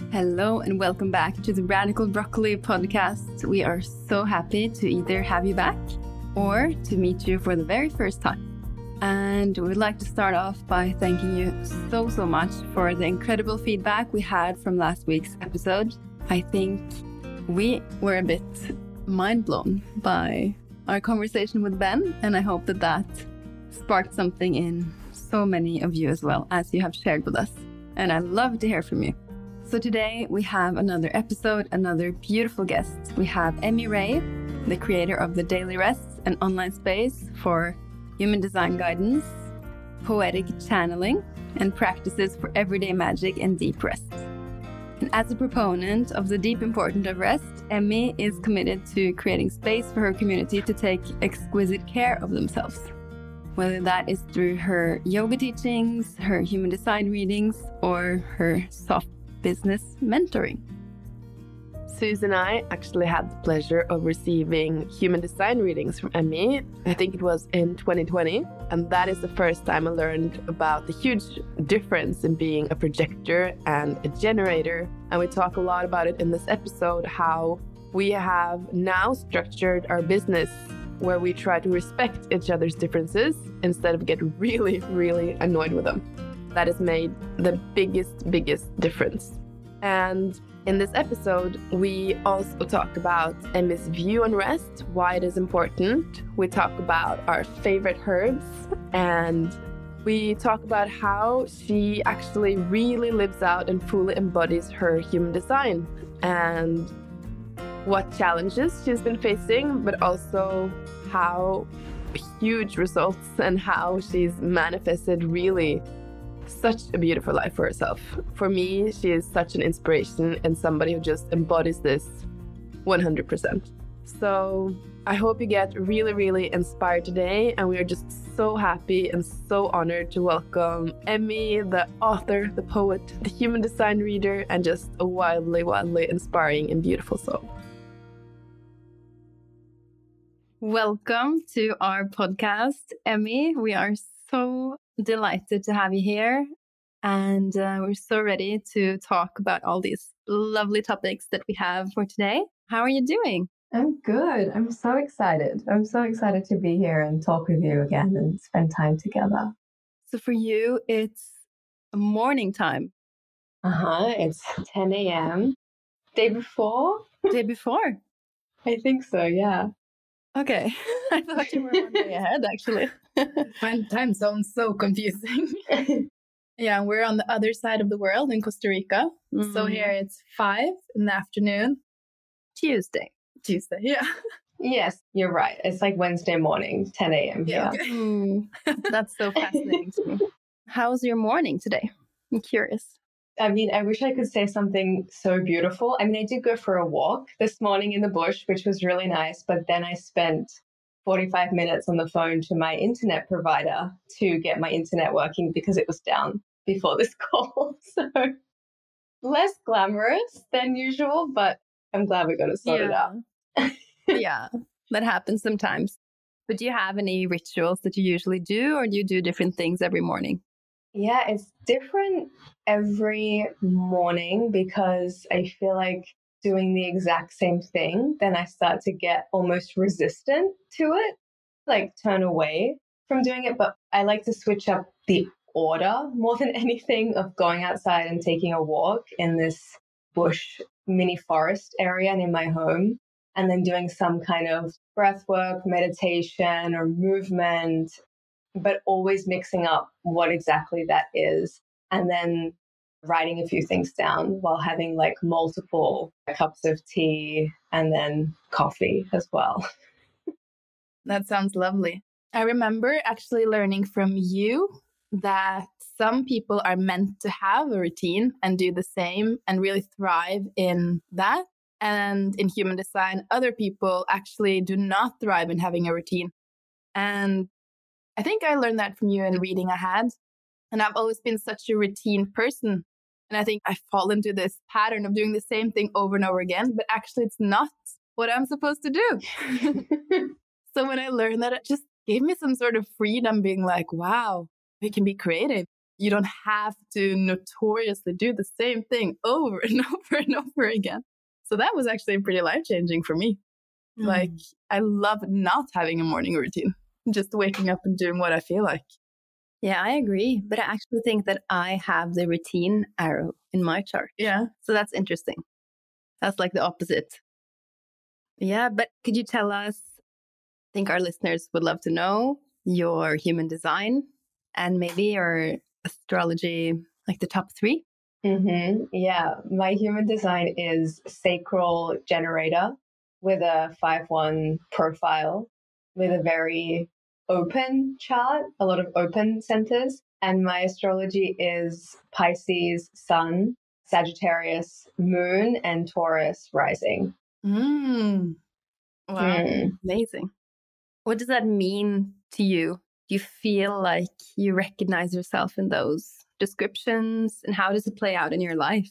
Hello and welcome back to the Radical Broccoli podcast. We are so happy to either have you back or to meet you for the very first time. And we would like to start off by thanking you so much for the incredible feedback we had from last week's episode. I think we were a bit mind blown by our conversation with Ben, and I hope that sparked something in so many of you as well, as you have shared with us. And I'd love to hear from you. So today we have another episode, another beautiful guest. We have Emmy Ray, the creator of The Daily Rest, an online space for human design guidance, poetic channeling, and practices for everyday magic and deep rest. And as a proponent of the deep importance of rest, Emmy is committed to creating space for her community to take exquisite care of themselves. Whether that is through her yoga teachings, her human design readings, or her soft business mentoring. Suze and I actually had the pleasure of receiving human design readings from Emmy. I think it was in 2020. And that is the first time I learned about the huge difference in being a projector and a generator. And we talk a lot about it in this episode, how we have now structured our business where we try to respect each other's differences instead of get really annoyed with them. That has made the biggest difference. And in this episode, we also talk about Emmy's view on rest, why it is important. We talk about our favorite herbs, and we talk about how she actually really lives out and fully embodies her human design and what challenges she's been facing, but also how huge results and how she's manifested really such a beautiful life for herself. For me, she is such an inspiration and somebody who just embodies this 100%. So I hope you get really inspired today, and we are just so happy and so honored to welcome Emmy, the author, the poet, the human design reader, and just a wildly inspiring and beautiful soul. Welcome to our podcast, Emmy. We are so delighted to have you here, and we're so ready to talk about all these lovely topics that we have for today. How are you doing? I'm good. I'm so excited. I'm so excited to be here and talk with you again and spend time together. So for you, it's morning time. It's 10 a.m. Day before? Day before? I think so, yeah. Okay. I thought you were one day ahead, actually. Time sounds so confusing. Yeah, we're on the other side of the world in Costa Rica. Mm-hmm. So here it's 5 in the afternoon. Tuesday, yeah. Yes, you're right. It's like Wednesday morning, 10 a.m. Yeah. Okay. That's so fascinating to me. How's your morning today? I'm curious. I mean, I wish I could say something so beautiful. I mean, I did go for a walk this morning in the bush, which was really nice. But then I spent 45 minutes on the phone to my internet provider to get my internet working because it was down before this call. So less glamorous than usual, but I'm glad we got it sorted out. Yeah, that happens sometimes. But do you have any rituals that you usually do, or do you do different things every morning? Yeah, it's different every morning because I feel like doing the exact same thing, then I start to get almost resistant to it, like turn away from doing it. But I like to switch up the order more than anything of going outside and taking a walk in this bush mini forest area near my home, and then doing some kind of breath work, meditation, or movement, but always mixing up what exactly that is, and then writing a few things down while having like multiple cups of tea and then coffee as well. That sounds lovely. I remember actually learning from you that some people are meant to have a routine and do the same and really thrive in that. And in human design, other people actually do not thrive in having a routine. And I think I learned that from you in a reading I had. And I've always been such a routine person. And I think I fall into this pattern of doing the same thing over and over again. But actually, it's not what I'm supposed to do. So when I learned that, it just gave me some sort of freedom being like, wow, we can be creative. you don't have to notoriously do the same thing over and over and over again. So that was actually pretty life-changing for me. Like, I love not having a morning routine, just waking up and doing what I feel like. Yeah, I agree. But I actually think that I have the routine arrow in my chart. Yeah. So that's interesting. That's like the opposite. Yeah, but could you tell us, I think our listeners would love to know your human design and maybe your astrology, like the top 3? Yeah, my human design is sacral generator with a 5-1 profile with a very open chart, a lot of open centers. And my astrology is Pisces, Sun, Sagittarius, Moon, and Taurus rising. Wow, amazing. What does that mean to you? Do you feel like you recognize yourself in those descriptions? And how does it play out in your life?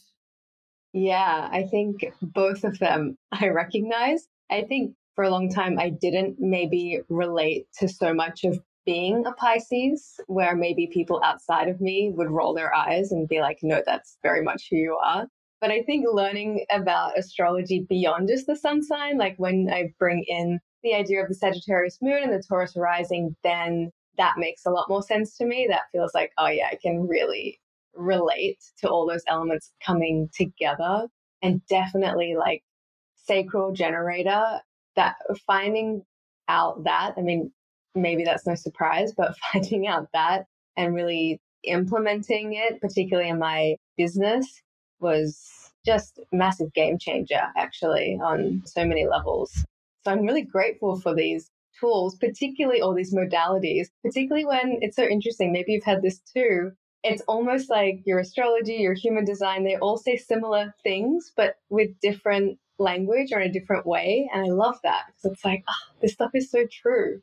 Yeah, I think both of them I recognize. I think for a long time I didn't maybe relate to so much of being a Pisces, where maybe people outside of me would roll their eyes and be like, no, that's very much who you are. But I think learning about astrology beyond just the sun sign, like when I bring in the idea of the Sagittarius moon and the Taurus rising, then that makes a lot more sense to me. That feels like, oh yeah, I can really relate to all those elements coming together. And definitely like sacral generator, that finding out that, I mean, maybe that's no surprise, but finding out that and really implementing it, particularly in my business, was just a massive game changer, actually, on so many levels. So I'm really grateful for these tools, particularly all these modalities, particularly when it's so interesting. Maybe you've had this too. It's almost like your astrology, your human design, they all say similar things, but with different language or in a different way. And I love that because it's like, this stuff is so true.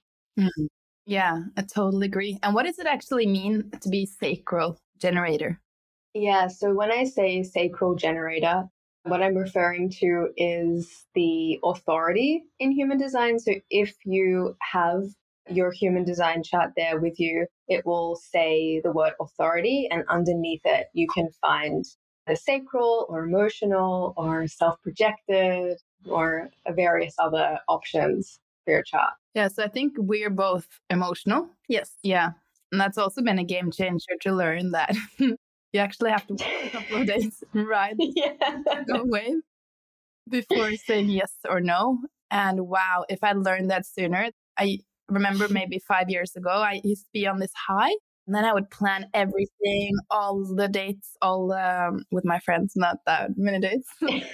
Yeah, I totally agree. And what does it actually mean to be sacral generator? Yeah, so when I say sacral generator, what I'm referring to is the authority in human design. So if you have your human design chart there with you, it will say the word authority, and underneath it, you can find the sacral or emotional or self-projected or various other options for your chart. Yeah, so I think we're both emotional. Yes. Yeah. And that's also been a game changer to learn that you actually have to wait a couple of days, ride the wave before saying yes or no. And wow, if I'd learned that sooner, I remember maybe 5 years ago, I used to be on this high. And then I would plan everything, all the dates, all with my friends, not that many dates.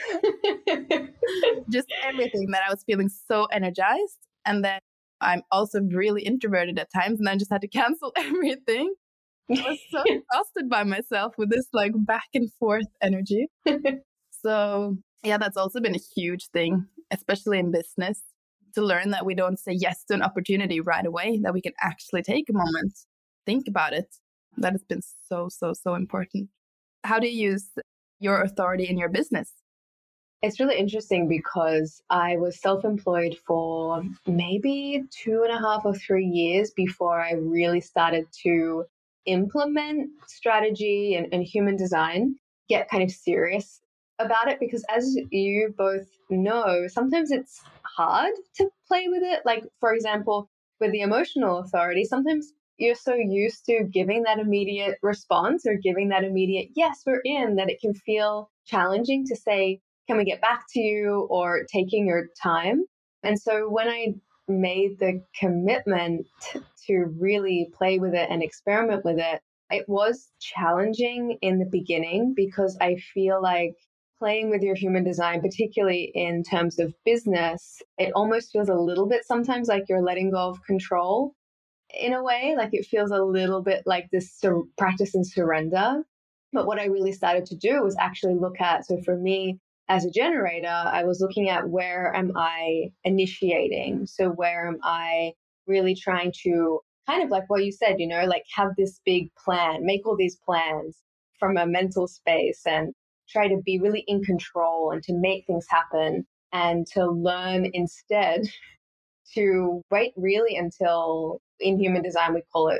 Just everything that I was feeling so energized. And then I'm also really introverted at times, and I just had to cancel everything. I was so exhausted by myself with this like back and forth energy. So yeah, that's also been a huge thing, especially in business, to learn that we don't say yes to an opportunity right away, that we can actually take a moment, think about it. That has been so important. How do you use your authority in your business? It's really interesting because I was self-employed for maybe 2.5 or 3 years before I really started to implement strategy and human design, get kind of serious about it. Because as you both know, sometimes it's hard to play with it. Like, for example, with the emotional authority, sometimes you're so used to giving that immediate response or giving that immediate, yes, we're in, that it can feel challenging to say, can we get back to you, or taking your time. And so when I made the commitment to really play with it and experiment with it, it was challenging in the beginning because I feel like playing with your human design, particularly in terms of business, it almost feels a little bit sometimes like you're letting go of control in a way. Like it feels a little bit like this practice and surrender. But what I really started to do was actually look at, so for me, as a generator, I was looking at where am I initiating? So where am I really trying to kind of like what you said, like have this big plan, make all these plans from a mental space and try to be really in control and to make things happen, and to learn instead to wait really until, in human design, we call it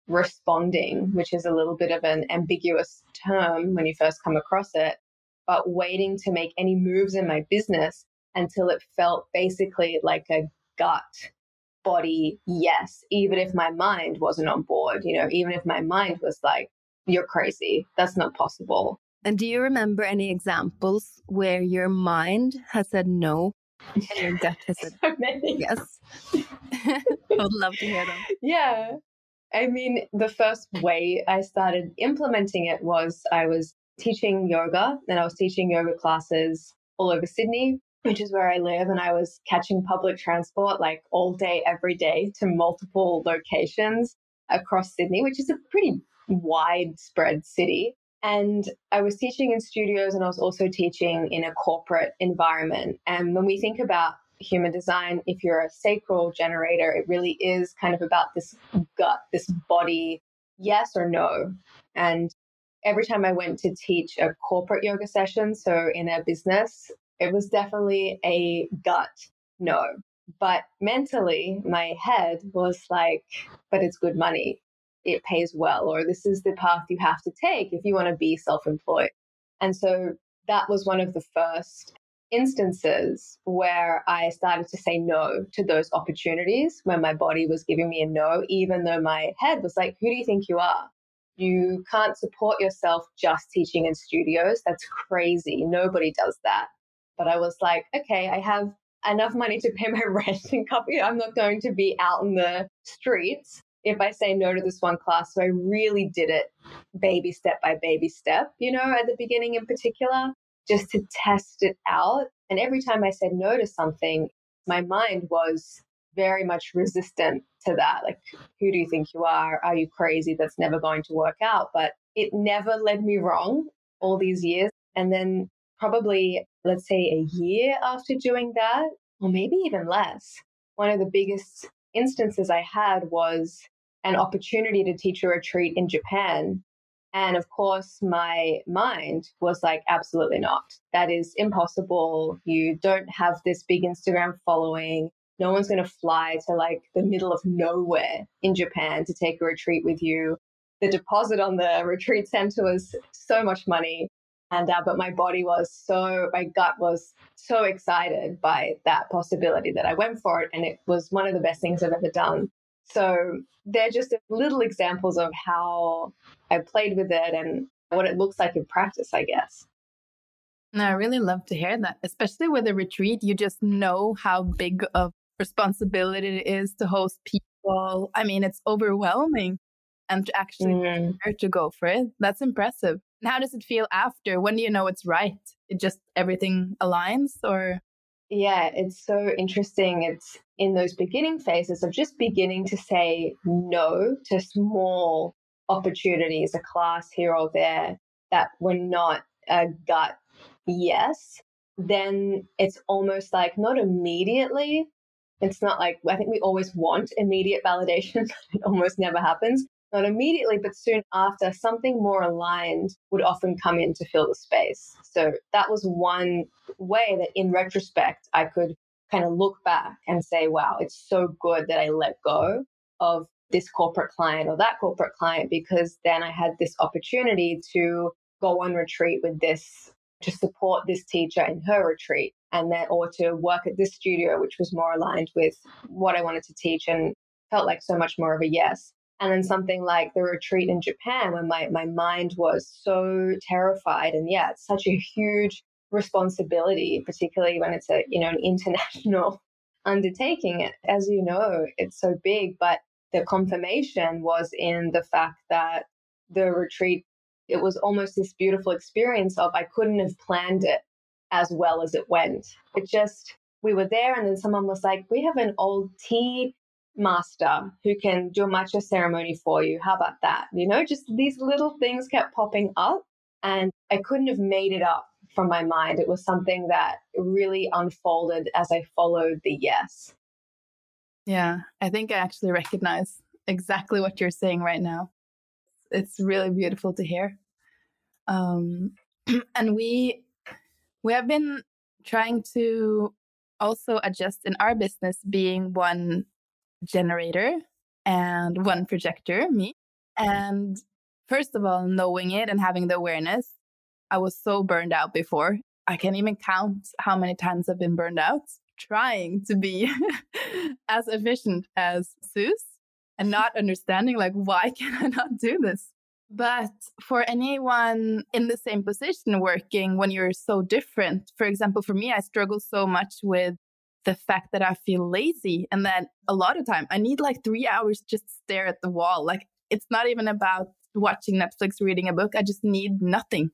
responding, which is a little bit of an ambiguous term when you first come across it, but waiting to make any moves in my business until it felt basically like a gut body yes, even if my mind wasn't on board, even if my mind was like, you're crazy, that's not possible. And do you remember any examples where your mind has said no and your gut has said so many. yes? I would love to hear them. Yeah. I mean, the first way I started implementing it was I was teaching yoga, and I was teaching yoga classes all over Sydney, which is where I live. And I was catching public transport like all day, every day to multiple locations across Sydney, which is a pretty widespread city. And I was teaching in studios, and I was also teaching in a corporate environment. And when we think about human design, if you're a sacral generator, it really is kind of about this gut, this body, yes or no. And every time I went to teach a corporate yoga session, so in a business, it was definitely a gut no. But mentally, my head was like, but it's good money. It pays well, or this is the path you have to take if you want to be self-employed. And so that was one of the first instances where I started to say no to those opportunities when my body was giving me a no, even though my head was like, who do you think you are? You can't support yourself just teaching in studios. That's crazy. Nobody does that. But I was like, okay, I have enough money to pay my rent and copy. I'm not going to be out in the streets if I say no to this one class. So I really did it baby step by baby step, at the beginning in particular, just to test it out. And every time I said no to something, my mind was very much resistant to that. Like, who do you think you are? Are you crazy? That's never going to work out. But it never led me wrong all these years. And then probably, let's say a year after doing that, or maybe even less, one of the biggest instances I had was an opportunity to teach a retreat in Japan. And of course, my mind was like, absolutely not. That is impossible. You don't have this big Instagram following. No one's going to fly to like the middle of nowhere in Japan to take a retreat with you. The deposit on the retreat center was so much money. And but my gut was so excited by that possibility that I went for it. And it was one of the best things I've ever done. So they're just little examples of how I played with it and what it looks like in practice, I guess. No, I really love to hear that, especially with a retreat. You just know how big of responsibility it is to host people. I mean, it's overwhelming, and to actually dare to go for it, that's impressive. And how does it feel after? When do you know it's right? It just everything aligns, or? Yeah, it's so interesting. It's in those beginning phases of just beginning to say no to small opportunities, a class here or there that were not a gut yes. Then it's almost like not immediately. It's not like, I think we always want immediate validation, but it almost never happens. Not immediately, but soon after, something more aligned would often come in to fill the space. So that was one way that in retrospect, I could kind of look back and say, wow, it's so good that I let go of this corporate client or that corporate client, because then I had this opportunity to go on retreat with this, to support this teacher in her retreat, and then, or to work at this studio, which was more aligned with what I wanted to teach and felt like so much more of a yes. And then something like the retreat in Japan, when my mind was so terrified. And yeah, it's such a huge responsibility, particularly when it's an international undertaking. As you know, it's so big, but the confirmation was in the fact that the retreat, it was almost this beautiful experience of, I couldn't have planned it as well as it went. It just, we were there, and then someone was like, we have an old tea master who can do a matcha ceremony for you. How about that? Just these little things kept popping up, and I couldn't have made it up from my mind. It was something that really unfolded as I followed the yes. Yeah, I think I actually recognize exactly what you're saying right now. It's really beautiful to hear. And we have been trying to also adjust in our business, being one generator and one projector, me. And first of all, knowing it and having the awareness, I was so burned out before. I can't even count how many times I've been burned out trying to be as efficient as Suze and not understanding, like, why can I not do this? But for anyone in the same position working when you're so different, for example, for me, I struggle so much with the fact that I feel lazy and that a lot of time I need like 3 hours just to stare at the wall. Like, it's not even about watching Netflix, reading a book. I just need nothing.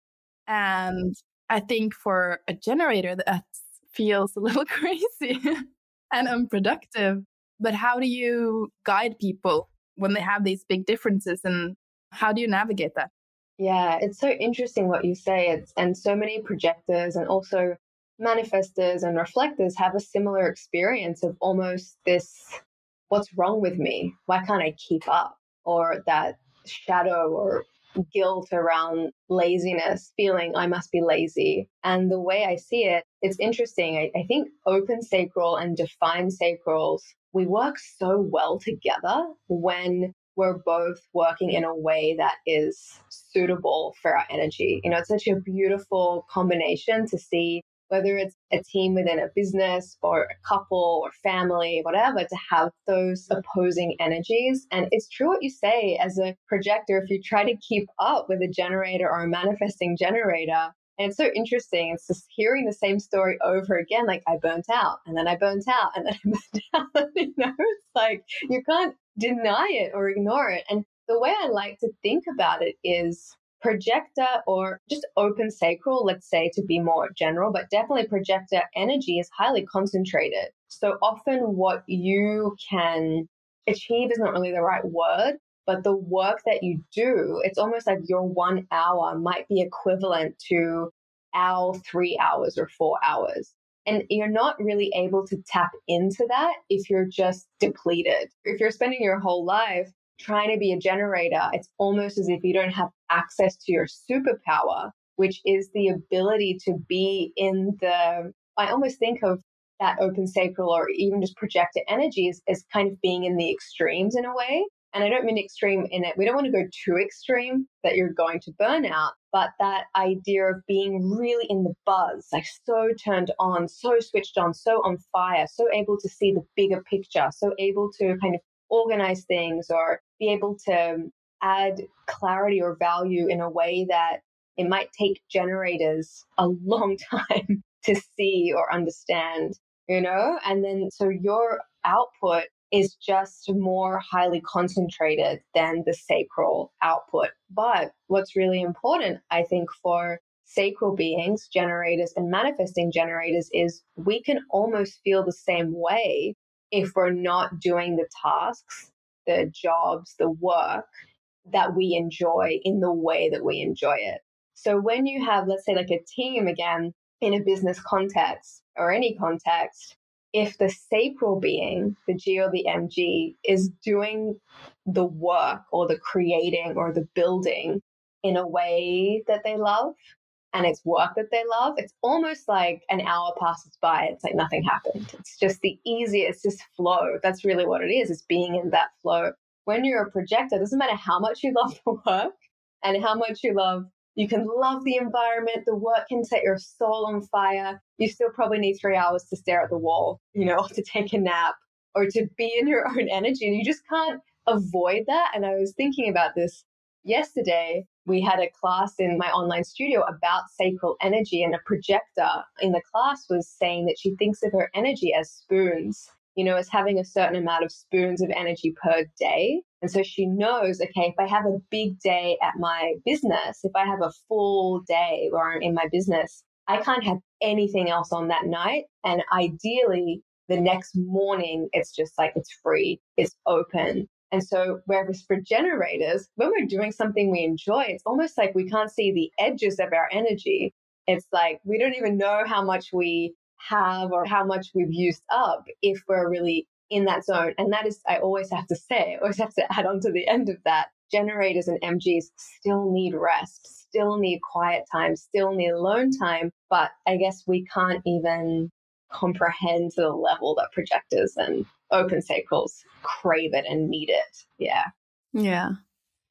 And I think for a generator, that feels a little crazy and unproductive. But how do you guide people when they have these big differences, and how do you navigate that? Yeah, it's so interesting what you say. And so many projectors and also manifestors and reflectors have a similar experience of almost this, what's wrong with me? Why can't I keep up? Or that shadow or guilt around laziness, feeling I must be lazy. And the way I see it, it's interesting. I think open sacral and defined sacrals, we work so well together when we're both working in a way that is suitable for our energy. You know, it's such a beautiful combination to see, whether it's a team within a business or a couple or family, whatever, to have those opposing energies. And it's true what you say as a projector, if you try to keep up with a generator or a manifesting generator, and it's so interesting. It's just hearing the same story over again. Like, I burnt out and then I burnt out and then I burnt out. You know, it's like you can't deny it or ignore it. And the way I like to think about it is projector or just open sacral, let's say, to be more general, but definitely projector energy is highly concentrated. So often what you can achieve is not really the right word, but the work that you do, it's almost like your 1 hour might be equivalent to our 3 hours or 4 hours. And you're not really able to tap into that if you're just depleted. If you're spending your whole life trying to be a generator, it's almost as if you don't have access to your superpower, which is the ability to be in the, I almost think of that open sacral or even just projector energies as kind of being in the extremes in a way. And I don't mean extreme in it, we don't want to go too extreme that you're going to burn out, but that idea of being really in the buzz, like so turned on, so switched on, so on fire, so able to see the bigger picture, so able to kind of organize things or be able to add clarity or value in a way that it might take generators a long time to see or understand, you know? And then so your output is just more highly concentrated than the sacral output. But what's really important, I think, for sacral beings, generators and manifesting generators is we can almost feel the same way if we're not doing the tasks, the jobs, the work that we enjoy in the way that we enjoy it. So when you have, let's say, like a team, again, in a business context or any context, if the sacral being, the G or the MG, is doing the work or the creating or the building in a way that they love, and it's work that they love, it's almost like an hour passes by. It's like nothing happened. It's just the easiest, just flow. That's really what it is. It's being in that flow. When you're a projector, it doesn't matter how much you love the work and how much you can love the environment. The work can set your soul on fire. You still probably need 3 hours to stare at the wall, you know, or to take a nap or to be in your own energy. And you just can't avoid that. And I was thinking about this yesterday. We had a class in my online studio about sacral energy, and a projector in the class was saying that she thinks of her energy as spoons, you know, as having a certain amount of spoons of energy per day. And so she knows, okay, if I have a big day at my business, if I have a full day where I'm in my business, I can't have anything else on that night. And ideally, the next morning, it's just like it's free, it's open. And so whereas for generators, when we're doing something we enjoy, it's almost like we can't see the edges of our energy. It's like we don't even know how much we have or how much we've used up if we're really in that zone. And that is, I always have to say, I always have to add on to the end of that, generators and MGs still need rest, still need quiet time, still need alone time. But I guess we can't even comprehend to the level that projectors and open sacrals crave it and need it. Yeah. Yeah.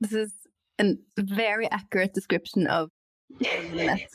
This is a very accurate description of Annette.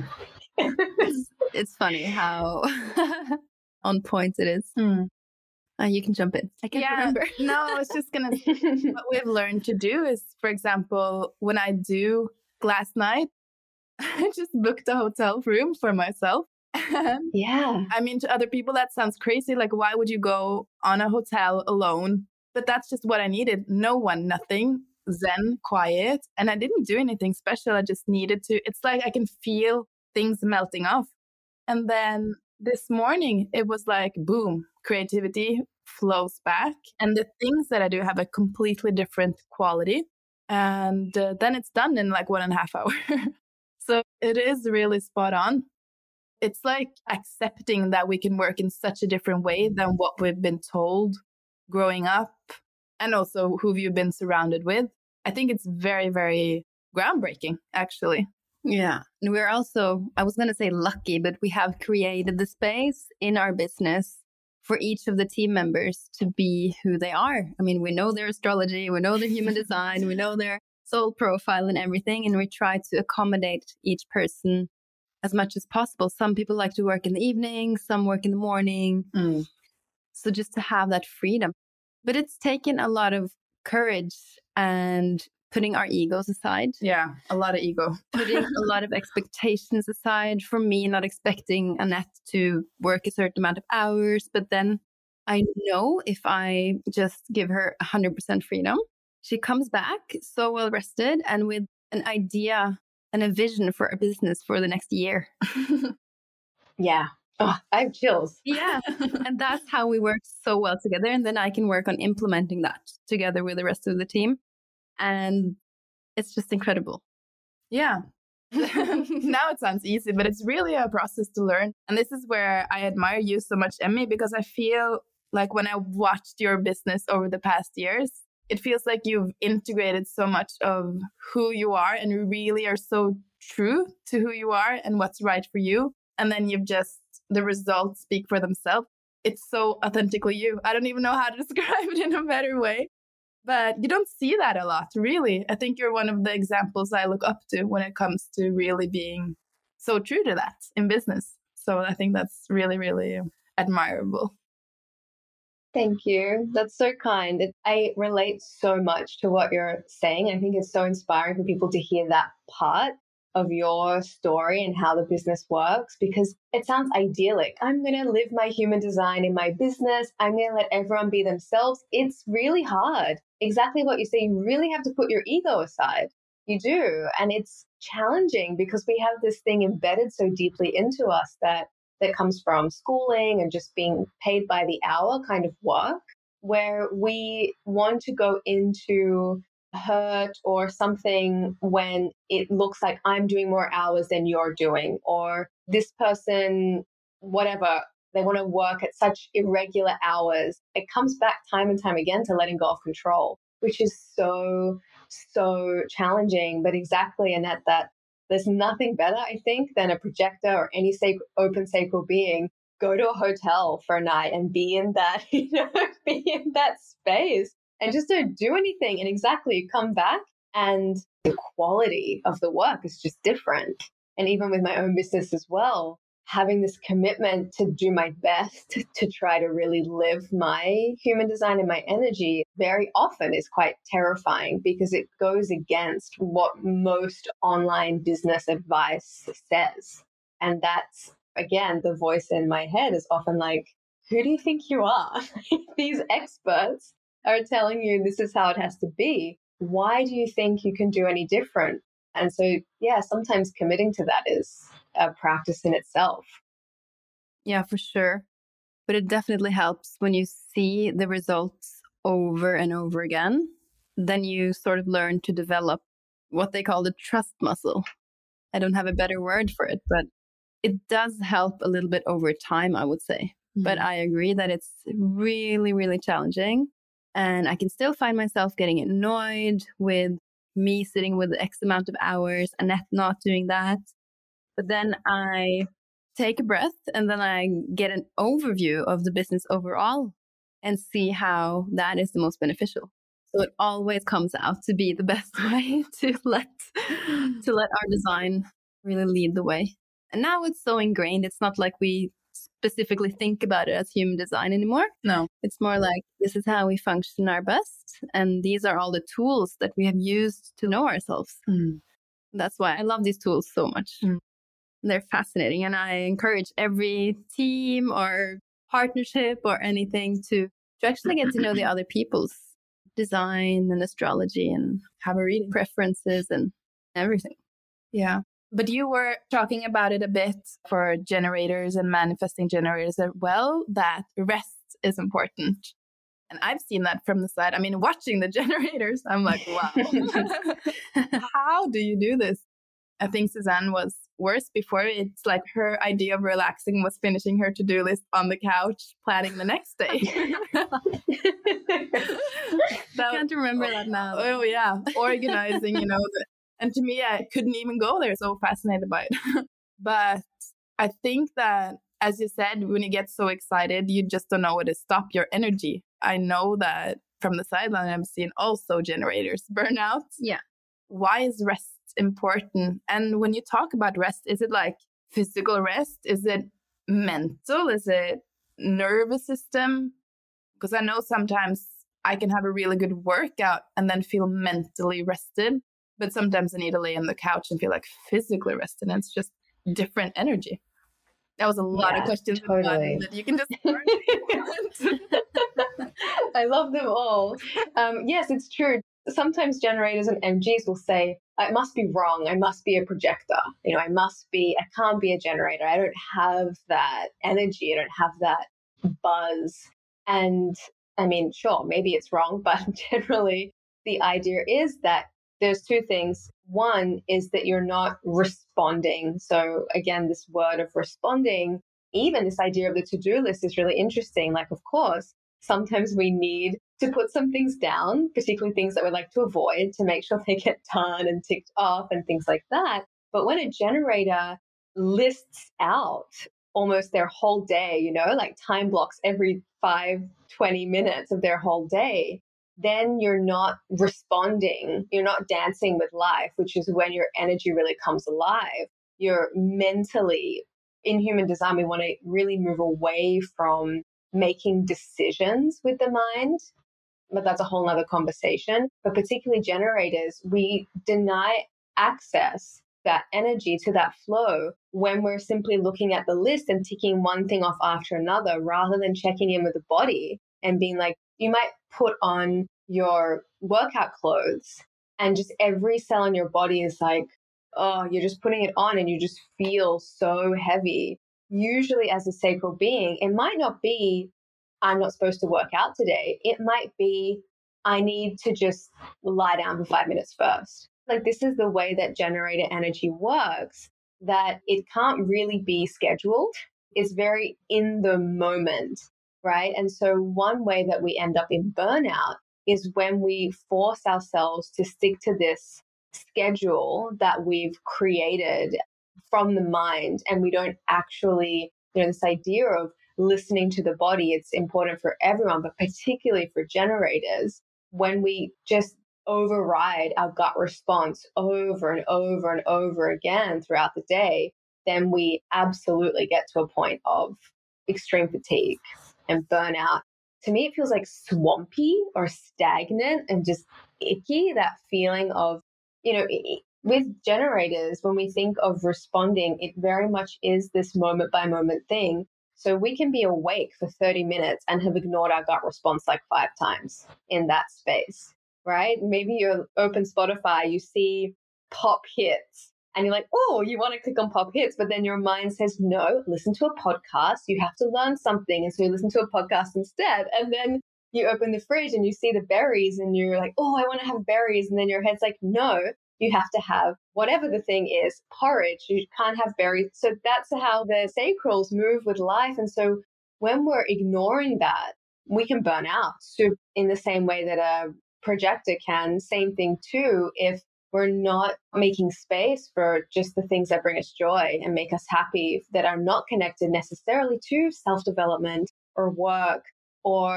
It's funny how on point it is. You can jump in. I can't remember. No, I was just going to what we've learned to do is, for example, when I do glass night, I just booked a hotel room for myself. Yeah. I mean, to other people, that sounds crazy. Like, why would you go on a hotel alone? But that's just what I needed. No one, nothing, zen, quiet. And I didn't do anything special. I just needed to. It's like I can feel things melting off. And then this morning, it was like, boom, creativity flows back. And the things that I do have a completely different quality. And then it's done in like 1.5 hours. So it is really spot on. It's like accepting that we can work in such a different way than what we've been told growing up, and also who you've been surrounded with. I think it's very, very groundbreaking, actually. Yeah. And we're also, I was going to say lucky, but we have created the space in our business for each of the team members to be who they are. I mean, we know their astrology, we know their human design, we know their soul profile and everything. And we try to accommodate each person as much as possible. Some people like to work in the evening, some work in the morning. So just to have that freedom. But it's taken a lot of courage and putting our egos aside. Yeah, a lot of ego. Putting a lot of expectations aside. For me, not expecting Annette to work a certain amount of hours. But then I know if I just give her 100% freedom, she comes back so well rested and with an idea and a vision for a business for the next year. Yeah. Oh, I have chills. Yeah. And that's how we work so well together. And then I can work on implementing that together with the rest of the team. And it's just incredible. Yeah. Now it sounds easy, but it's really a process to learn. And this is where I admire you so much, Emmy, because I feel like when I watched your business over the past years, it feels like you've integrated so much of who you are and you really are so true to who you are and what's right for you. And then the results speak for themselves. It's so authentically you. I don't even know how to describe it in a better way, but you don't see that a lot, really. I think you're one of the examples I look up to when it comes to really being so true to that in business. So I think that's really, really admirable. Thank you. That's so kind. I relate so much to what you're saying. I think it's so inspiring for people to hear that part of your story and how the business works, because it sounds idyllic. I'm going to live my human design in my business. I'm going to let everyone be themselves. It's really hard. Exactly what you say. You really have to put your ego aside. You do. And it's challenging because we have this thing embedded so deeply into us that comes from schooling and just being paid by the hour kind of work, where we want to go into hurt or something when it looks like I'm doing more hours than you're doing, or this person, whatever, they want to work at such irregular hours. It comes back time and time again to letting go of control, which is so challenging. But exactly, Annette, that there's nothing better, I think, than a projector or any open sacral being go to a hotel for a night and be in that, be in that space and just don't do anything. And exactly, you come back and the quality of the work is just different. And even with my own business as well, having this commitment to do my best to try to really live my human design and my energy very often is quite terrifying because it goes against what most online business advice says. And that's, again, the voice in my head is often like, who do you think you are? These experts are telling you this is how it has to be. Why do you think you can do any different? And so, yeah, sometimes committing to that is a practice in itself. Yeah, for sure. But it definitely helps when you see the results over and over again. Then you sort of learn to develop what they call the trust muscle. I don't have a better word for it, but it does help a little bit over time, I would say. Mm-hmm. But I agree that it's really, really challenging. And I can still find myself getting annoyed with me sitting with X amount of hours, Annette not doing that. But then I take a breath and then I get an overview of the business overall and see how that is the most beneficial. So it always comes out to be the best way to let our design really lead the way. And now it's so ingrained. It's not like we specifically think about it as human design anymore. No. It's more like this is how we function our best. And these are all the tools that we have used to know ourselves. That's why I love these tools so much. They're fascinating. And I encourage every team or partnership or anything to actually get to know the other people's design and astrology and Have a reading. preferences and everything. Yeah. But you were talking about it a bit for generators and manifesting generators as well, that rest is important. And I've seen that from the side. I mean, watching the generators, I'm like, wow, how do you do this? I think Suzanne was worse before. It's like her idea of relaxing was finishing her to-do list on the couch, planning the next day. I can't remember that now. Oh, yeah. Organizing, and to me, I couldn't even go there. So fascinated by it. But I think that, as you said, when you get so excited, you just don't know where to stop your energy. I know that from the sideline, I'm seeing also generators burn out. Yeah. Why is rest important? And when you talk about rest, is it like physical rest? Is it mental? Is it nervous system? Because I know sometimes I can have a really good workout and then feel mentally rested. But sometimes I need to lay on the couch and feel like physically rested. And it's just different energy. That was a lot of questions. Totally. That you can just I love them all. Yes, it's true. Sometimes generators and MGs will say, it must be wrong. I must be a projector. I can't be a generator. I don't have that energy. I don't have that buzz. And I mean, sure, maybe it's wrong, but generally the idea is that there's two things. One is that you're not responding. So again, this word of responding, even this idea of the to-do list is really interesting. Like, of course, sometimes we need to put some things down, particularly things that we like to avoid, to make sure they get done and ticked off and things like that. But when a generator lists out almost their whole day, like time blocks every 5-20 minutes of their whole day, then you're not responding. You're not dancing with life, which is when your energy really comes alive. You're mentally, in human design, we want to really move away from making decisions with the mind. But that's a whole nother conversation. But particularly generators, we deny access, that energy to that flow, when we're simply looking at the list and ticking one thing off after another, rather than checking in with the body and being like, you might put on your workout clothes and just every cell in your body is like, oh, you're just putting it on and you just feel so heavy. Usually as a sacral being, it might not be, I'm not supposed to work out today. It might be, I need to just lie down for 5 minutes first. Like, this is the way that generator energy works, that it can't really be scheduled. It's very in the moment, right? And so one way that we end up in burnout is when we force ourselves to stick to this schedule that we've created from the mind, and we don't actually, this idea of listening to the body, it's important for everyone, but particularly for generators. When we just override our gut response over and over and over again throughout the day, then we absolutely get to a point of extreme fatigue and burnout. To me, it feels like swampy or stagnant and just icky, that feeling of, with generators, when we think of responding, it very much is this moment by moment thing. So we can be awake for 30 minutes and have ignored our gut response like 5 times in that space, right? Maybe you open Spotify, you see pop hits, and you're like, oh, you want to click on pop hits, but then your mind says, no, listen to a podcast. You have to learn something. And so you listen to a podcast instead. And then you open the fridge and you see the berries and you're like, oh, I want to have berries. And then your head's like, no, you have to have whatever the thing is, porridge. You can't have berries. So that's how the sacrals move with life. And so when we're ignoring that, we can burn out. So in the same way that a projector can, same thing too, if we're not making space for just the things that bring us joy and make us happy, that are not connected necessarily to self-development or work or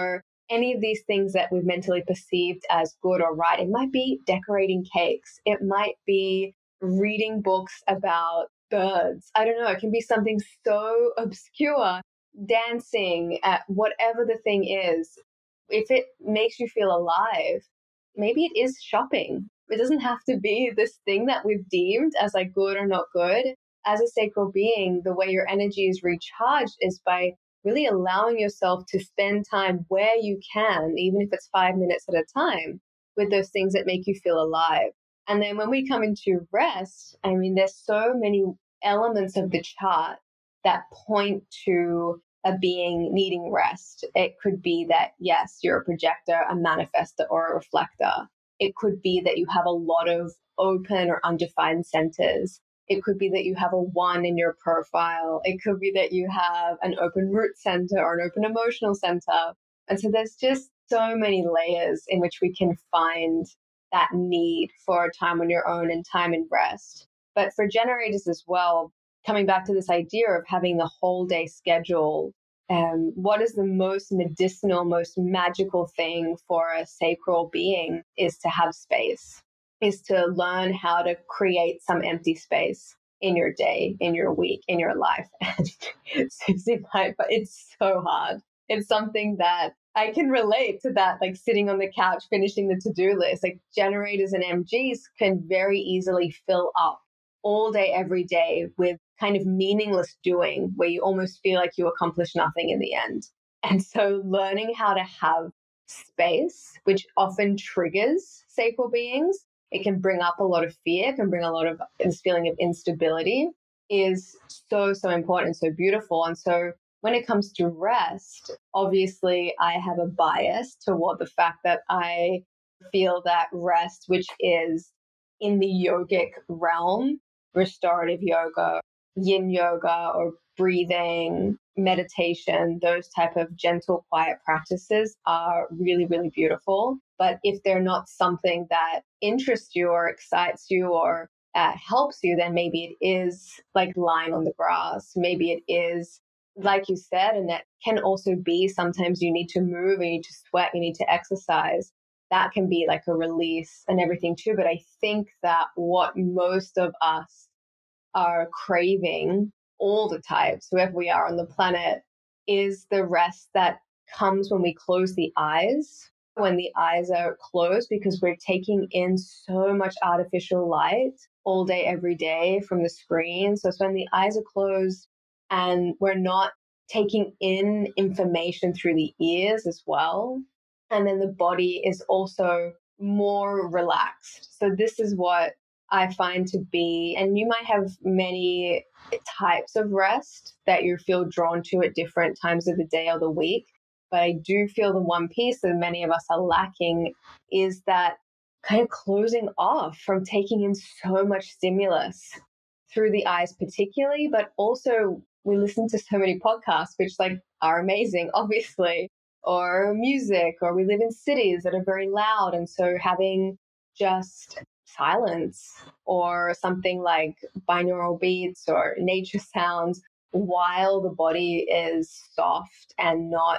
any of these things that we've mentally perceived as good or right. It might be decorating cakes. It might be reading books about birds. I don't know. It can be something so obscure, dancing, whatever the thing is. If it makes you feel alive, maybe it is shopping. It doesn't have to be this thing that we've deemed as like good or not good. As a sacral being, the way your energy is recharged is by really allowing yourself to spend time where you can, even if it's 5 minutes at a time, with those things that make you feel alive. And then when we come into rest, I mean, there's so many elements of the chart that point to a being needing rest. It could be that, yes, you're a projector, a manifestor, or a reflector. It could be that you have a lot of open or undefined centers. It could be that you have a 1 in your profile. It could be that you have an open root center or an open emotional center. And so there's just so many layers in which we can find that need for a time on your own and time in rest. But for generators as well, coming back to this idea of having the whole day schedule, what is the most medicinal, most magical thing for a sacral being is to have space, is to learn how to create some empty space in your day, in your week, in your life. And Susie might, but it's so hard. It's something that I can relate to, that, like sitting on the couch, finishing the to-do list. Like generators and MGs can very easily fill up all day, every day with kind of meaningless doing where you almost feel like you accomplish nothing in the end. And so learning how to have space, which often triggers sacral beings, it can bring up a lot of fear, can bring a lot of this feeling of instability, is so, so important and so beautiful. And so when it comes to rest, obviously I have a bias toward the fact that I feel that rest, which is in the yogic realm, restorative yoga, yin yoga, or breathing, meditation, those type of gentle, quiet practices are really, really beautiful. But if they're not something that interests you or excites you or helps you, then maybe it is like lying on the grass. Maybe it is, like you said, and that can also be sometimes you need to move, you need to sweat, you need to exercise. That can be like a release and everything too. But I think that what most of us are craving all the types, whoever we are on the planet, is the rest that comes when we close the eyes, when the eyes are closed, because we're taking in so much artificial light all day, every day from the screen. So it's when the eyes are closed and we're not taking in information through the ears as well. And then the body is also more relaxed. So this is what I find to be, and you might have many types of rest that you feel drawn to at different times of the day or the week. But I do feel the one piece that many of us are lacking is that kind of closing off from taking in so much stimulus through the eyes particularly, but also we listen to so many podcasts, which like are amazing, obviously, or music, or we live in cities that are very loud. And so having just silence or something like binaural beats or nature sounds while the body is soft and not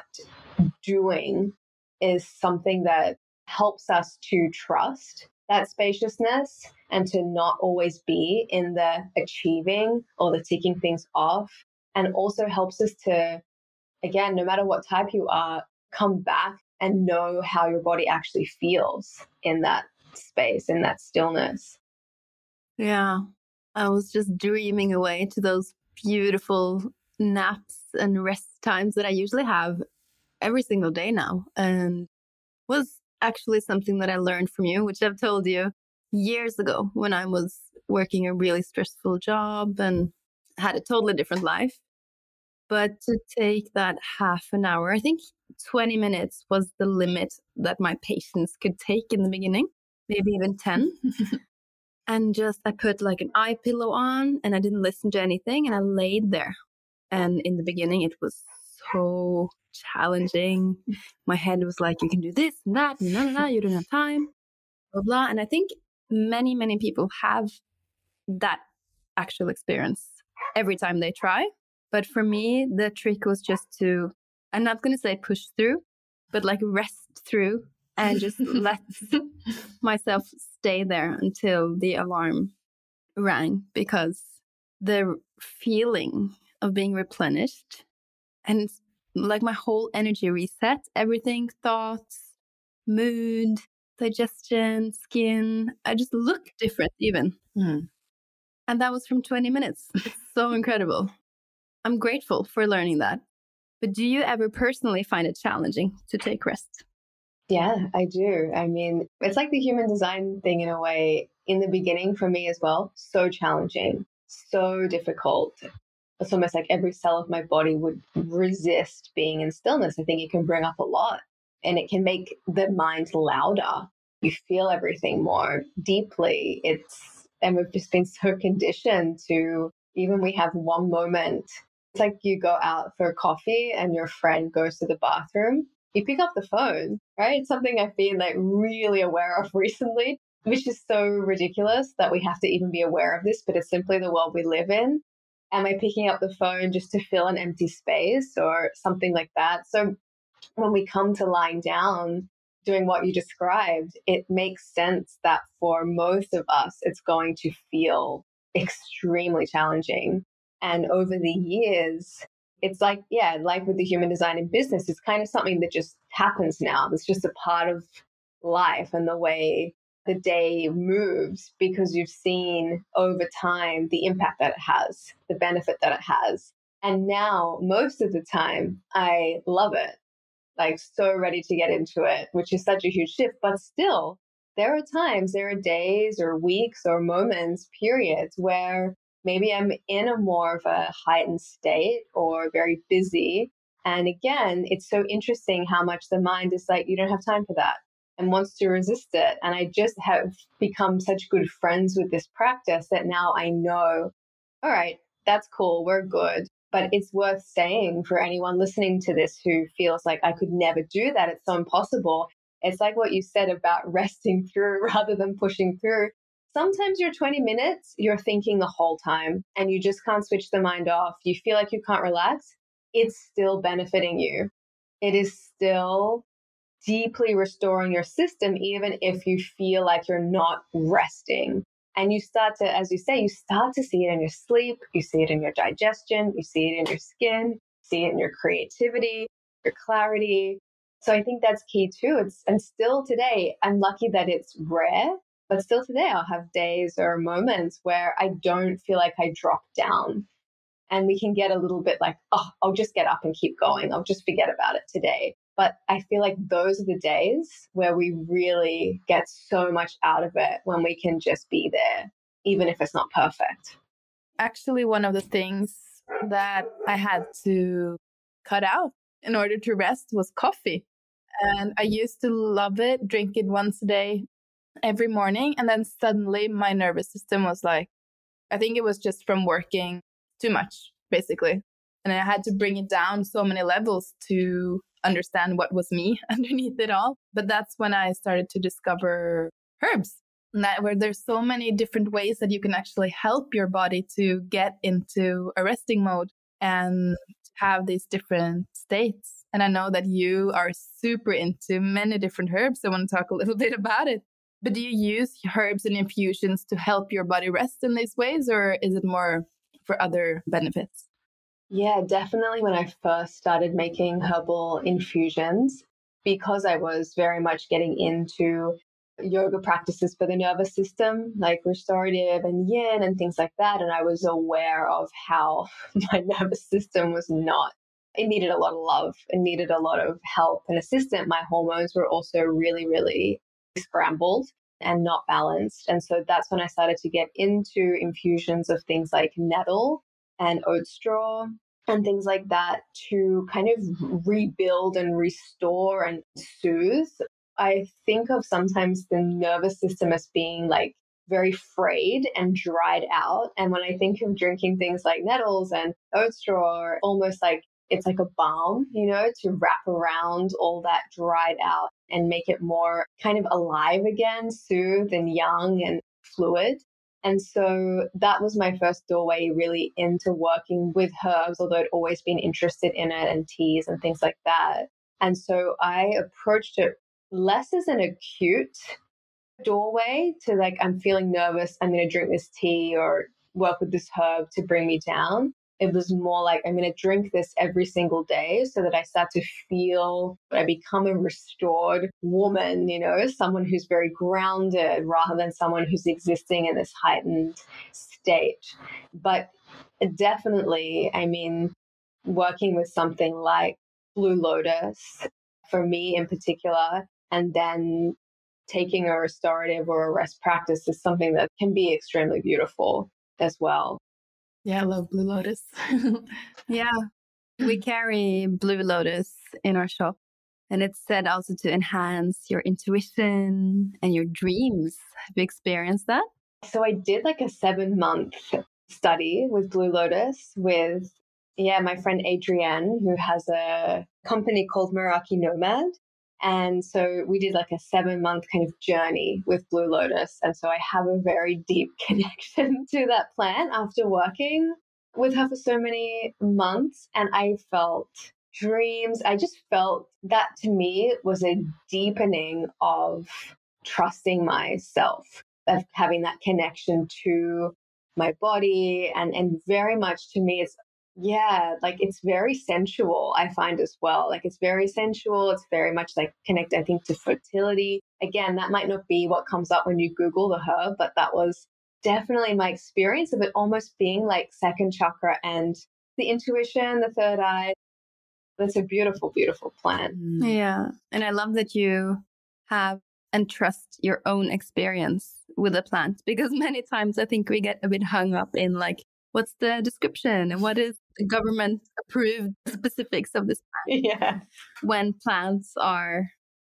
doing is something that helps us to trust that spaciousness and to not always be in the achieving or the ticking things off, and also helps us to, again, no matter what type you are, come back and know how your body actually feels in that space, in that stillness. Yeah, I was just dreaming away to those beautiful naps and rest times that I usually have every single day now, and was actually something that I learned from you, which I've told you years ago when I was working a really stressful job and had a totally different life. But to take that half an hour, I think 20 minutes was the limit that my patience could take in the beginning, maybe even 10. And just I put like an eye pillow on and I didn't listen to anything and I laid there. And in the beginning, it was so challenging. My head was like, you can do this and that, and no, you don't have time, blah, blah. And I think many, many people have that actual experience every time they try. But for me, the trick was just to, I'm not going to say push through, but like rest through and just let myself stay there until the alarm rang, because the feeling of being replenished and like my whole energy reset, everything, thoughts, mood, digestion, skin, I just look different even. And that was from 20 minutes. It's so incredible. I'm grateful for learning that. But do you ever personally find it challenging to take rest? Yeah, I do. I mean, it's like the human design thing in a way. In the beginning for me as well, so challenging, so difficult. It's almost like every cell of my body would resist being in stillness. I think it can bring up a lot and it can make the mind louder. You feel everything more deeply. And we've just been so conditioned to, even we have one moment. It's like you go out for coffee and your friend goes to the bathroom. You pick up the phone, right? It's something I've been like really aware of recently, which is so ridiculous that we have to even be aware of this, but it's simply the world we live in. Am I picking up the phone just to fill an empty space or something like that? So when we come to lying down, doing what you described, it makes sense that for most of us, it's going to feel extremely challenging. And over the years, it's like, yeah, like with the human design in business, it's kind of something that just happens now. It's just a part of life and the way the day moves, because you've seen over time the impact that it has, the benefit that it has. And now, most of the time, I love it, like so ready to get into it, which is such a huge shift. But still, there are times, there are days or weeks or moments, periods where maybe I'm in a more of a heightened state or very busy. And again, it's so interesting how much the mind is like, you don't have time for that, and wants to resist it. And I just have become such good friends with this practice that now I know, all right, that's cool, we're good. But it's worth saying for anyone listening to this who feels like I could never do that, it's so impossible. It's like what you said about resting through rather than pushing through. Sometimes your 20 minutes, you're thinking the whole time and you just can't switch the mind off. You feel like you can't relax. It's still benefiting you. It is still deeply restoring your system, even if you feel like you're not resting. And you start to, as you say, you start to see it in your sleep, you see it in your digestion, you see it in your skin, you see it in your creativity, your clarity. So I think that's key too. And still today, I'm lucky that it's rare, but still today I'll have days or moments where I don't feel like I drop down. And we can get a little bit like, oh, I'll just get up and keep going. I'll just forget about it today. But I feel like those are the days where we really get so much out of it, when we can just be there, even if it's not perfect. Actually, one of the things that I had to cut out in order to rest was coffee. And I used to love it, drink it once a day, every morning. And then suddenly my nervous system was like, I think it was just from working too much, basically. And I had to bring it down so many levels to understand what was me underneath it all. But that's when I started to discover herbs, where there's so many different ways that you can actually help your body to get into a resting mode and have these different states. And I know that you are super into many different herbs. I want to talk a little bit about it. But do you use herbs and infusions to help your body rest in these ways, or is it more for other benefits? Yeah, definitely. When I first started making herbal infusions, because I was very much getting into yoga practices for the nervous system, like restorative and yin and things like that. And I was aware of how my nervous system was not, it needed a lot of love. It needed a lot of help and assistance. My hormones were also really, really scrambled and not balanced. And so that's when I started to get into infusions of things like nettle and oat straw and things like that to kind of rebuild and restore and soothe. I think of sometimes the nervous system as being like very frayed and dried out. And when I think of drinking things like nettles and oat straw, almost like it's like a balm, to wrap around all that dried out and make it more kind of alive again, soothed and young and fluid. And so that was my first doorway really into working with herbs, although I'd always been interested in it and teas and things like that. And so I approached it less as an acute doorway to like, I'm feeling nervous, I'm going to drink this tea or work with this herb to bring me down. It was more like, I'm going to drink this every single day so that I start to feel, I become a restored woman, you know, someone who's very grounded rather than someone who's existing in this heightened state. But definitely, I mean, working with something like Blue Lotus, for me in particular, and then taking a restorative or a rest practice is something that can be extremely beautiful as well. Yeah, I love Blue Lotus. Yeah, we carry Blue Lotus in our shop, and it's said also to enhance your intuition and your dreams. Have you experienced that? So I did like a 7-month study with Blue Lotus with, my friend Adrienne, who has a company called Meraki Nomad. And so we did like a 7-month kind of journey with Blue Lotus. And so I have a very deep connection to that plant after working with her for so many months. And I felt dreams. I just felt that to me was a deepening of trusting myself, of having that connection to my body. And very much to me, it's very sensual, I find as well. Like it's very sensual. It's very much like connected, I think, to fertility. Again, that might not be what comes up when you Google the herb, but that was definitely my experience of it almost being like second chakra and the intuition, the third eye. That's a beautiful, beautiful plant. Yeah. And I love that you have and trust your own experience with the plant, because many times I think we get a bit hung up in like, what's the description and what is the government approved specifics of this plant? Yeah. When plants are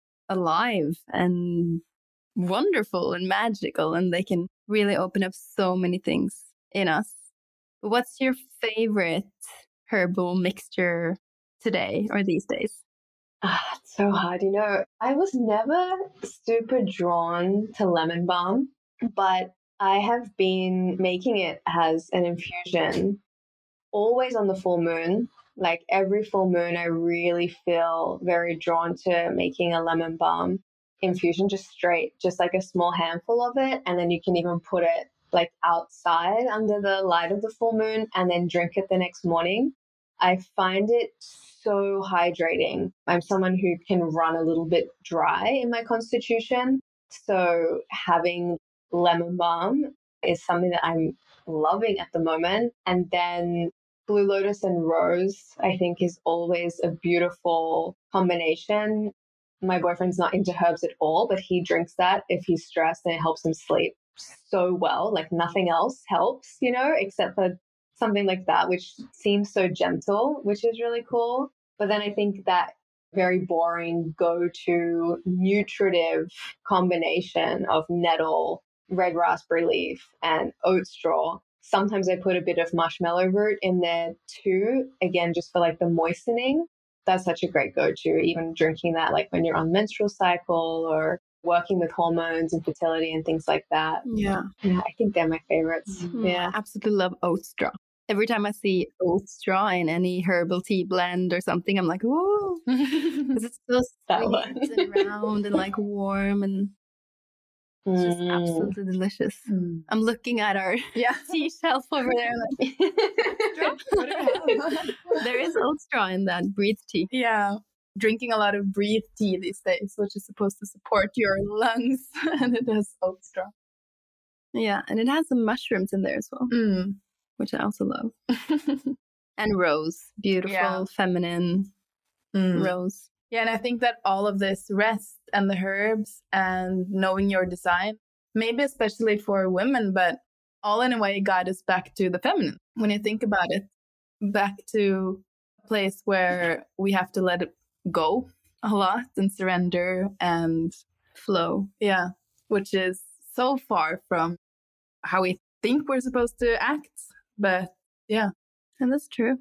alive and wonderful and magical, and they can really open up so many things in us. But what's your favorite herbal mixture today or these days? It's so hard. You know, I was never super drawn to lemon balm, but I have been making it as an infusion always on the full moon. Like every full moon, I really feel very drawn to making a lemon balm infusion, just straight, just like a small handful of it. And then you can even put it like outside under the light of the full moon and then drink it the next morning. I find it so hydrating. I'm someone who can run a little bit dry in my constitution. So having lemon balm is something that I'm loving at the moment. And then Blue Lotus and rose, I think, is always a beautiful combination. My boyfriend's not into herbs at all, but he drinks that if he's stressed, and it helps him sleep so well. Like nothing else helps, you know, except for something like that, which seems so gentle, which is really cool. But then I think that very boring go-to nutritive combination of nettle, red raspberry leaf, and oat straw. Sometimes I put a bit of marshmallow root in there too, again, just for like the moistening. That's such a great go-to, even drinking that like when you're on menstrual cycle or working with hormones and fertility and things like that. Yeah. I think they're my favorites. Mm-hmm. Yeah. I absolutely love oat straw. Every time I see oat straw in any herbal tea blend or something, I'm like, whoa, because it's so sweet and round and like warm, and it's just absolutely delicious. I'm looking at our tea shelf over there. Like, there is oat straw in that breathe tea. Yeah. Drinking a lot of breathe tea these days, which is supposed to support your lungs, and it has oat straw. Yeah, and it has some mushrooms in there as well, which I also love. And rose, beautiful, feminine rose. Yeah, and I think that all of this rest and the herbs and knowing your design, maybe especially for women, but all in a way guide us back to the feminine. When you think about it, back to a place where we have to let it go a lot and surrender and flow. Yeah, which is so far from how we think we're supposed to act. But yeah. And that's true.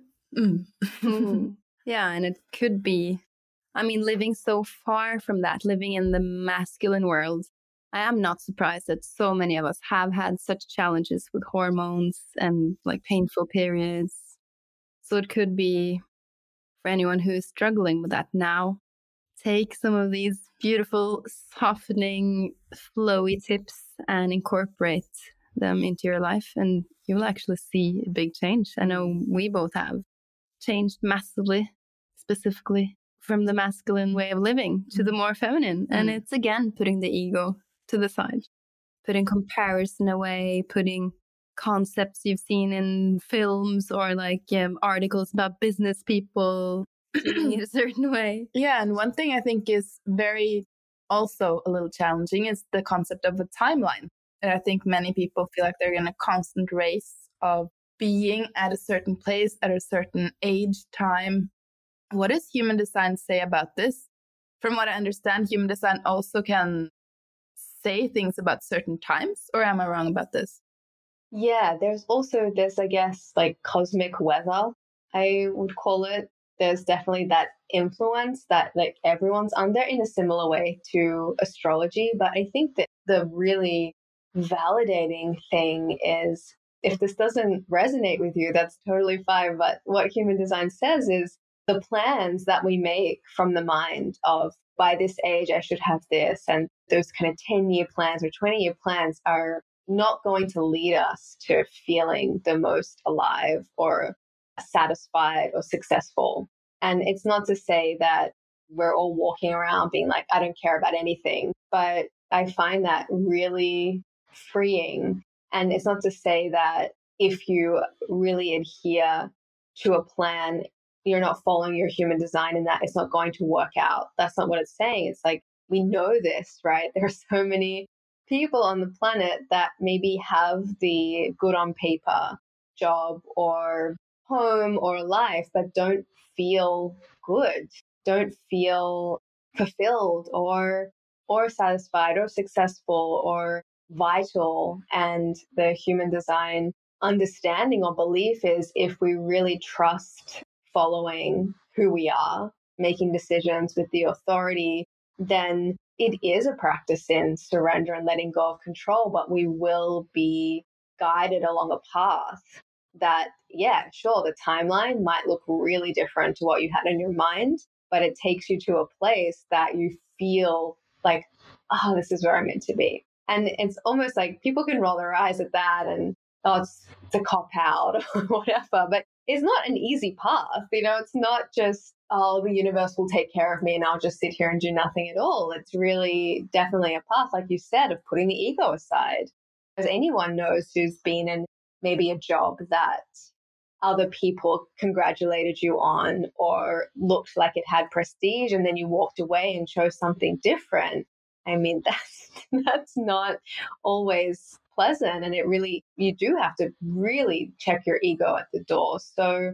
Yeah, and it could be, I mean, living so far from that, living in the masculine world, I am not surprised that so many of us have had such challenges with hormones and like painful periods. So it could be for anyone who is struggling with that now, take some of these beautiful, softening, flowy tips and incorporate them into your life, and you will actually see a big change. I know we both have changed massively, specifically from the masculine way of living to the more feminine. And it's again putting the ego to the side, putting comparison away, putting concepts you've seen in films or like articles about business people doing it a certain way. Yeah, and one thing I think is very also a little challenging is the concept of a timeline. And I think many people feel like they're in a constant race of being at a certain place at a certain age, time. What does human design say about this? From what I understand, human design also can say things about certain times, or am I wrong about this? Yeah, there's also this, I guess, like cosmic weather, I would call it. There's definitely that influence that like everyone's under in a similar way to astrology. But I think that the really validating thing is if this doesn't resonate with you, that's totally fine. But what human design says is the plans that we make from the mind of by this age, I should have this, and those kind of 10-year plans or 20-year plans are not going to lead us to feeling the most alive or satisfied or successful. And it's not to say that we're all walking around being like, I don't care about anything, but I find that really freeing. And it's not to say that if you really adhere to a plan, you're not following your human design and that it's not going to work out. That's not what it's saying. It's like, we know this, right? There are so many people on the planet that maybe have the good on paper job or home or life, but don't feel good, don't feel fulfilled or satisfied or successful or vital. And the human design understanding or belief is if we really trust following who we are, making decisions with the authority, then it is a practice in surrender and letting go of control, but we will be guided along a path that, yeah, sure, the timeline might look really different to what you had in your mind, but it takes you to a place that you feel like, oh, this is where I'm meant to be. And it's almost like people can roll their eyes at that and, oh, it's a cop out or whatever, but it's not an easy path. You know, it's not just, oh, the universe will take care of me and I'll just sit here and do nothing at all. It's really definitely a path, like you said, of putting the ego aside. As anyone knows who's been in maybe a job that other people congratulated you on or looked like it had prestige and then you walked away and chose something different. I mean, that's not always pleasant, and you do have to really check your ego at the door. So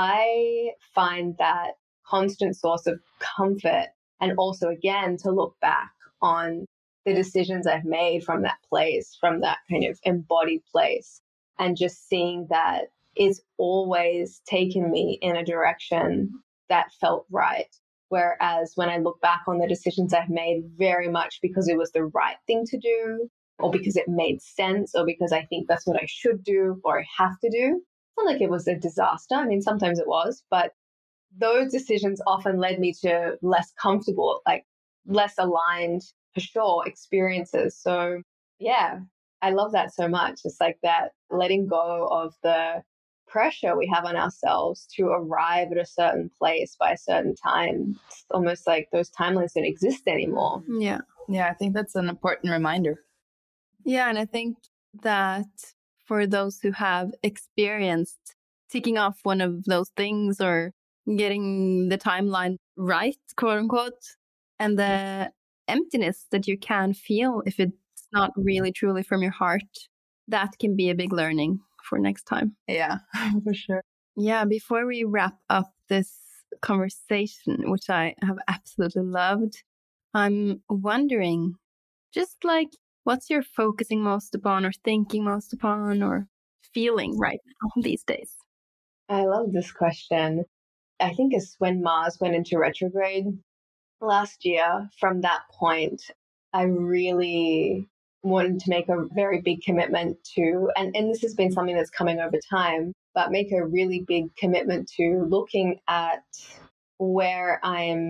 I find that constant source of comfort, and also again to look back on the decisions I've made from that place, from that kind of embodied place, and just seeing that it's always taken me in a direction that felt right. Whereas when I look back on the decisions I've made, very much because it was the right thing to do, or because it made sense, or because I think that's what I should do or I have to do. It's not like it was a disaster. I mean, sometimes it was, but those decisions often led me to less comfortable, like less aligned, for sure, experiences. So yeah, I love that so much. It's like that letting go of the pressure we have on ourselves to arrive at a certain place by a certain time. It's almost like those timelines don't exist anymore. Yeah. Yeah, I think that's an important reminder. Yeah, and I think that for those who have experienced ticking off one of those things or getting the timeline right, quote unquote, and the emptiness that you can feel if it's not really truly from your heart, that can be a big learning for next time. Yeah, for sure. Yeah, before we wrap up this conversation, which I have absolutely loved, I'm wondering, just like, what's you're focusing most upon or thinking most upon or feeling right now these days? I love this question. I think it's when Mars went into retrograde last year. From that point, I really wanted to make a very big commitment to, and this has been something that's coming over time, but make a really big commitment to looking at where I'm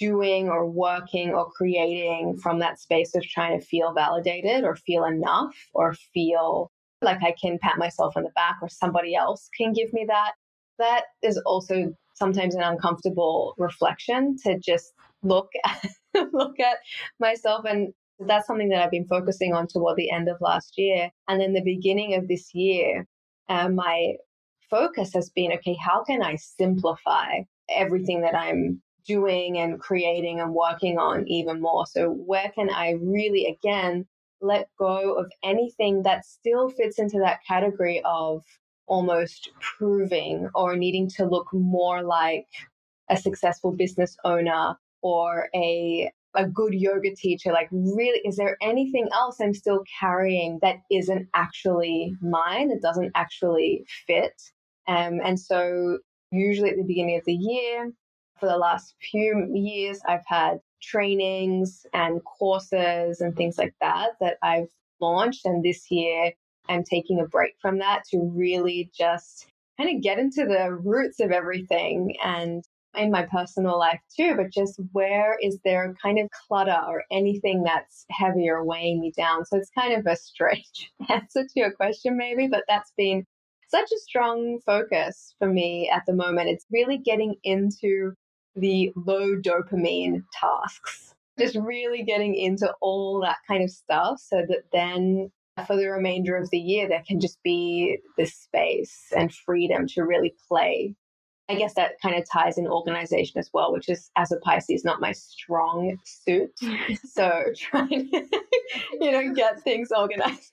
doing or working or creating from that space of trying to feel validated or feel enough or feel like I can pat myself on the back or somebody else can give me that. That is also sometimes an uncomfortable reflection to just look at myself. And that's something that I've been focusing on toward the end of last year. And then the beginning of this year, my focus has been, okay, how can I simplify everything that I'm doing and creating and working on even more? So where can I really, again, let go of anything that still fits into that category of almost proving or needing to look more like a successful business owner or a good yoga teacher? Like, really, is there anything else I'm still carrying that isn't actually mine, that doesn't actually fit? And so usually at the beginning of the year, for the last few years, I've had trainings and courses and things like that I've launched. And this year, I'm taking a break from that to really just kind of get into the roots of everything, and in my personal life too, but just where is there kind of clutter or anything that's heavy or weighing me down? So it's kind of a strange answer to your question maybe, but that's been such a strong focus for me at the moment. It's really getting into the low dopamine tasks, just really getting into all that kind of stuff so that then for the remainder of the year, there can just be this space and freedom to really play. I guess that kind of ties in organization as well, which is, as a Pisces, not my strong suit. So trying to, get things organized.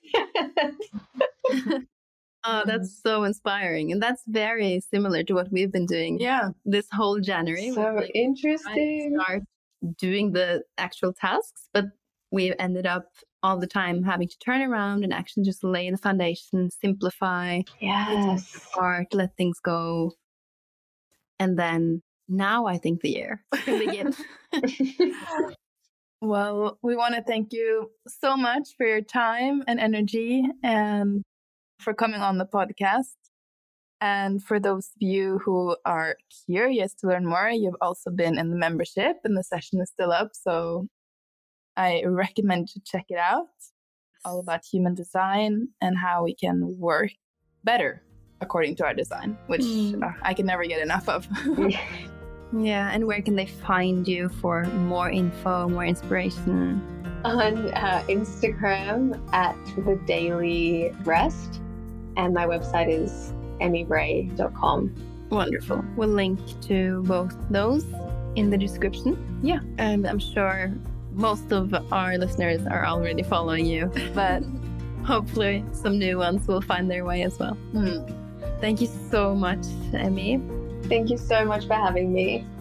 Oh, that's so inspiring. And that's very similar to what we've been doing this whole January. So interesting. Start doing the actual tasks, but we ended up all the time having to turn around and actually just lay the foundation, simplify, start, let things go. And then now I think the year can begin. Well, we want to thank you so much for your time and energy and for coming on the podcast. And for those of you who are curious to learn more, you've also been in the membership and the session is still up. So I recommend you check it out. All about human design and how we can work better according to our design, which I can never get enough of. Yeah, and where can they find you for more info, more inspiration? On Instagram at The Daily Rest, and my website is emmybray.com. Wonderful. We'll link to both those in the description. Yeah, and I'm sure most of our listeners are already following you, but hopefully some new ones will find their way as well. Thank you so much, Emmy. Thank you so much for having me.